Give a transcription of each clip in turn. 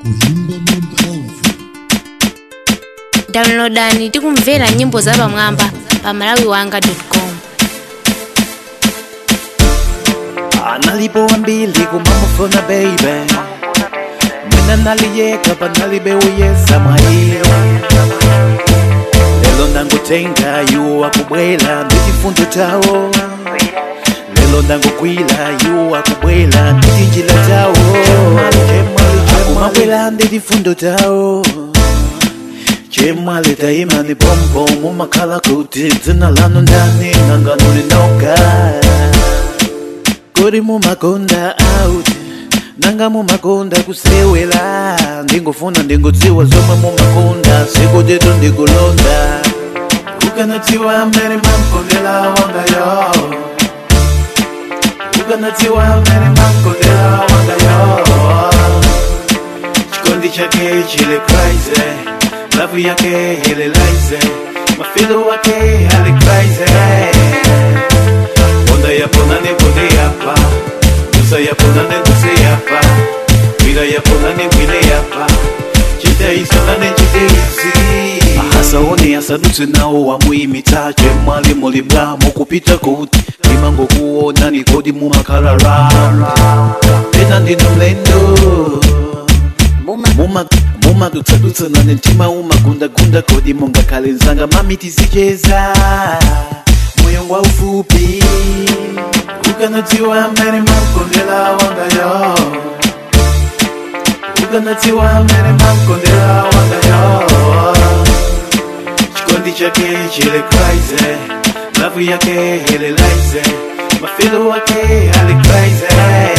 Downloadani tikumvera nyimbo za pamwamba pa malawiwanga.com. Analipo wambili kumamufuna baby Mina naliyeka panalibe uyesa mwahiyo Lelo ndangutenga yuwa kubwela ndichifundo chawo Lelo ndangukwila yuwa kubwela ndichinjila chawo Akumabwela ndichifundo chawo Chemwale taima ni pompo mumakala kuti Zina lanu ndani nanganuli noka Kodi mumakonda out Nanga mumakonda kusewela Ndingofuna ndingodziwa zomwe mumakonda Siku jetu ndikulonda Ukanatiwa mene mankondela wangayo Ukanatiwa mene mankondela wangayo Chikondi chake chile crazy Love yake hele lize Mafilo wake hali crazy Onda yaponane bonde yapa Nusa yaponane nuse yapa Wila yaponane wile yapa Chite isonane chite isi Ahasa one asadutse nao wa muimita Chemali molibla mokupita kuti Limango kuona ni kodi mumakarara Pena ndino mlendo Muma dutsa na nentima gunda kodi monga kalenzanga mami tizicheza Moyo wa ufupi Ukanatiwa mene mankondela wangayo Ukanatiwa mene mankondela wangayo Chikondi chake chile crazy Love yake hele lize Mafilo wake hali crazy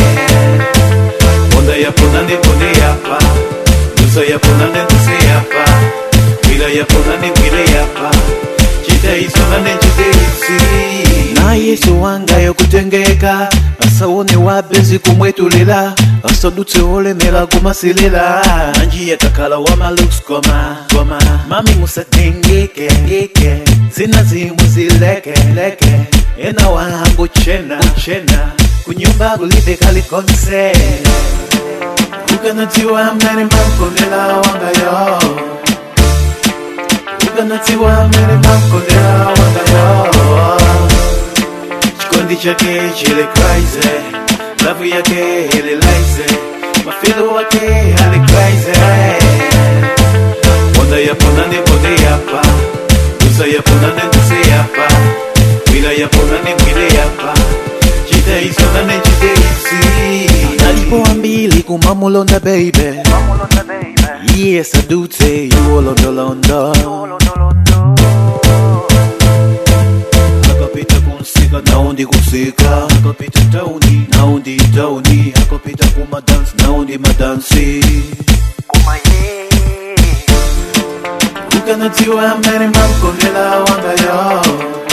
Onda yaponane bonde yapa Nusa yaponane nuse yapa Wila yaponane wile yapa Chita isonane chite isi Na yesu wanga yokutengeka Asawone wapenzi kumwetulila Asadutse olemela kumasilela Anji yatakala wama looks koma Mami musatengeke Zina zimu zileke Ena wangu chena Kunyumba kulipe kalikonse Ukanatiwa mene mankondela wangayo Ukanatiwa mene mankondela wangayo Chikondi chake chile crazy Love yake hele lize Mafilo wake hali crazy Onda yaponane bonde yapa Nusa yaponane nuse yapa Wila yaponane wile yapa Chita isonane chite isi Nalipo ambili kumamulonda baby Yes I do say you all londo Akapita kunsika naundi kusika Akapita tauni naundi Akapita kuma dance naundi madansi Ukanatiwa mene mankondela wangayo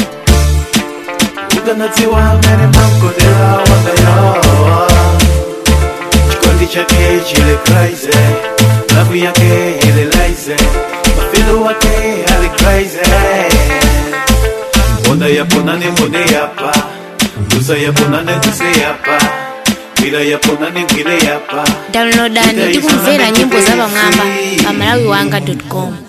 Ukanatiwa mene mankondela wangayo Chikondi chake chile crazy Love yake hele lize Mafilo wake hali crazy Onda yaponane bonde yapa Nusa yaponane nuse yapa Wila yaponane wile yapa Downloadani tikumvera nyimbo za pamwamba pa malawiwanga.com.